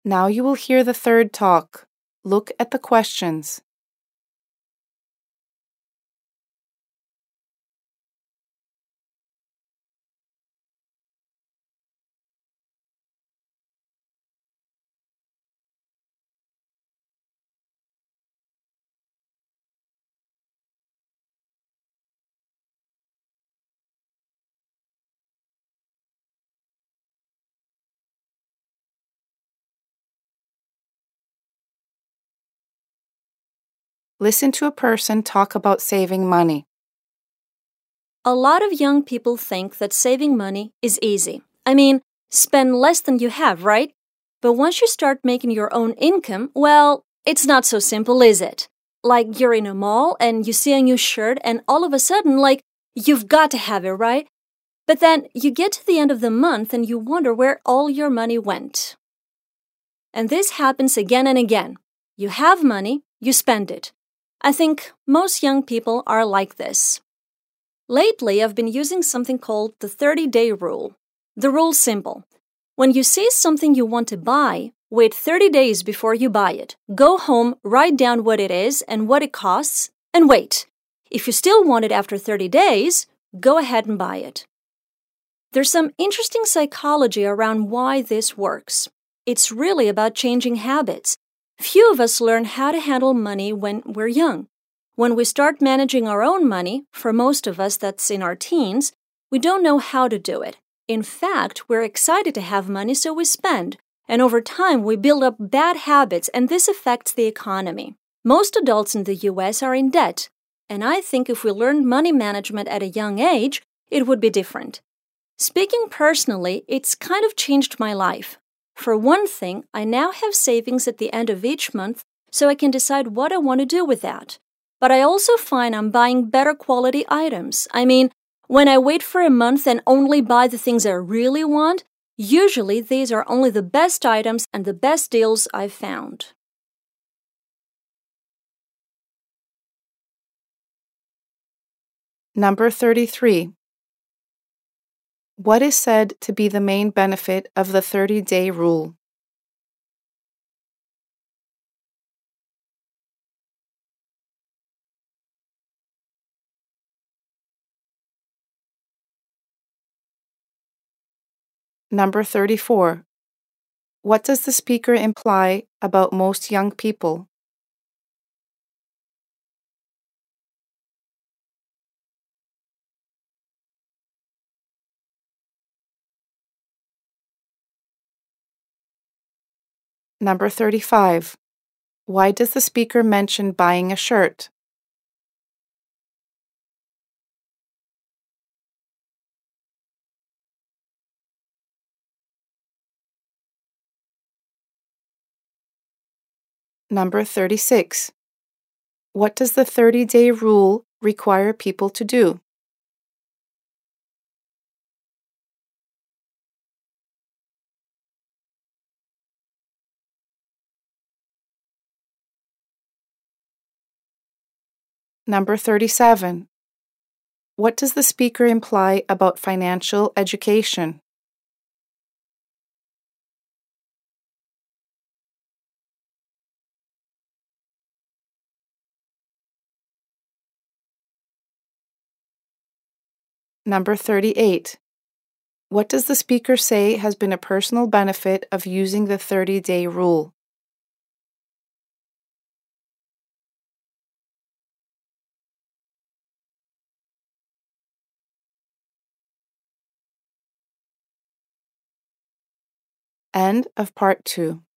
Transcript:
Now you will hear the third talk. Look at the questions. Listen to a person talk about saving money. A lot of young people think that saving money is easy. I mean, spend less than you have, right? But once you start making your own income, well, it's not so simple, is it? Like you're in a mall and you see a new shirt and all of a sudden, you've got to have it, right? But then you get to the end of the month and you wonder where all your money went. And this happens again and again. You have money, you spend it. I think most young people are like this. Lately, I've been using something called the 30-day rule. The rule's simple. When you see something you want to buy, wait 30 days before you buy it. Go home, write down what it is and what it costs, and wait. If you still want it after 30 days, go ahead and buy it. There's some interesting psychology around why this works. It's really about changing habits. Few of us learn how to handle money when we're young. When we start managing our own money, for most of us that's in our teens, we don't know how to do it. In fact, we're excited to have money, so we spend. And over time, we build up bad habits, and this affects the economy. Most adults in the US are in debt. And I think if we learned money management at a young age, it would be different. Speaking personally, it's kind of changed my life. For one thing, I now have savings at the end of each month, so I can decide what I want to do with that. But I also find I'm buying better quality items. I mean, when I wait for a month and only buy the things I really want, usually these are only the best items and the best deals I've found. Number 33. What is said to be the main benefit of the 30-day rule? Number 34. What does the speaker imply about most young people? Number 35. Why does the speaker mention buying a shirt? Number 36. What does the 30-day rule require people to do? Number 37. What does the speaker imply about financial education? Number 38. What does the speaker say has been a personal benefit of using the 30-day rule? End of part 2.